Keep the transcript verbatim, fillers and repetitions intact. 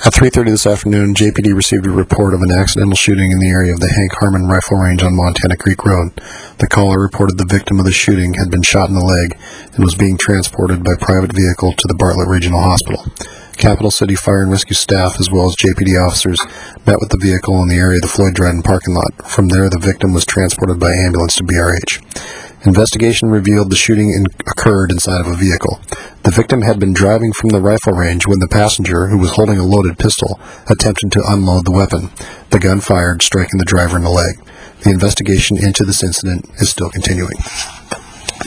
At three thirty this afternoon, J P D received a report of an accidental shooting in the area of the Hank Harmon Rifle Range on Montana Creek Road. The caller reported the victim of the shooting had been shot in the leg and was being transported by private vehicle to the Bartlett Regional Hospital. Capital City Fire and Rescue staff, as well as J P D officers, met with the vehicle in the area of the Floyd Dryden parking lot. From there, the victim was transported by ambulance to B R H. Investigation revealed the shooting in- occurred inside of a vehicle. The victim had been driving from the rifle range when the passenger, who was holding a loaded pistol, attempted to unload the weapon. The gun fired, striking the driver in the leg. The investigation into this incident is still continuing.